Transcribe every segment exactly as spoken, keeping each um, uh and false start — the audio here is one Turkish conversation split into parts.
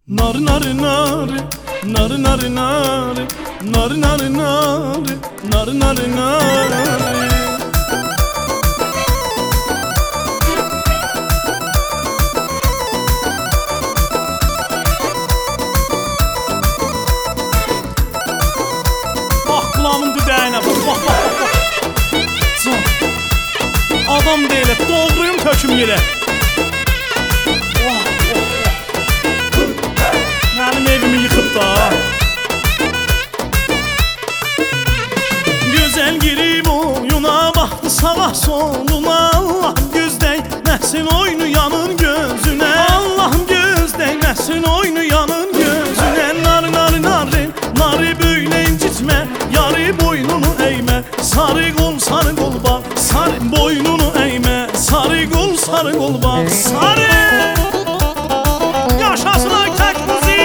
Nar nar nar nar nar nar nar nar nar nar nar nar. Bak kulağımın düdüğüne bak bak bak bak. Adam değil, doğruyum töküm yere. Benim evimi yıkıp da güzel girip oyuna baktı sağa soluna. Allah'ım göz değmesin oynayanın gözüne. Allah'ım göz değmesin oynayanın gözüne. Nar nar narı narı böyle incitme, yarı boynunu eğme. Sarı kol sarı kol bak, sarı boynunu eğme. Sarı kol sarı kol bak, sarı. Yaşasın Aytek müzik.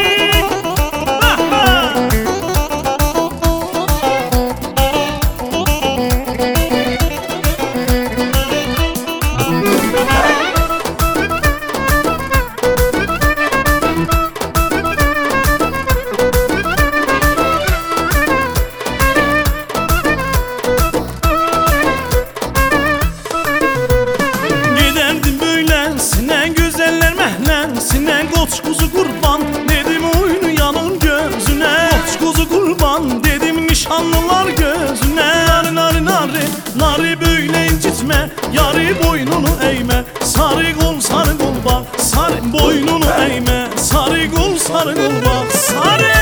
Sinen koç kuzu kurban dedim oynayanın gözüne. Koç kuzu kurban dedim nişanlılar gözüne. Narı narı narı narı böyle incitme, yarı boynunu eğme. Sarı kol sarı kol bak, sarı boynunu eğme. Sarı kol sarı kol bak, sarı.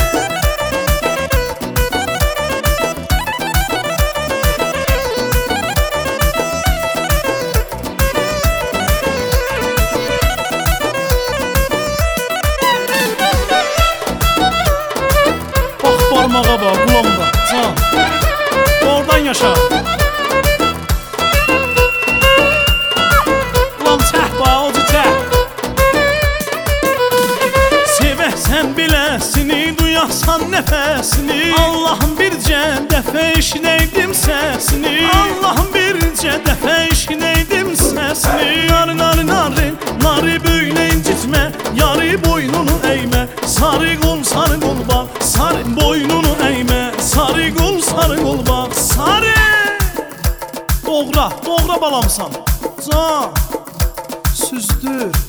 Parmağa bak kulağımda. Oradan yaşa. Ulan çək bax, ocu çək. Sevəsən biləsini, duyasan nəfəsini. Allah'ım bircə dəfə eşinəydim səsini. Allah'ım bircə dəfə eşinəydim səsini. Narı narı narı narı böyle incitme, yarı boynunu eğme. Sarı kol sarı kol bak, sarı boynunu eğme. Sarı kol sarı kol bak, sarı. Doğra, doğra balamsan. Can, süzdür.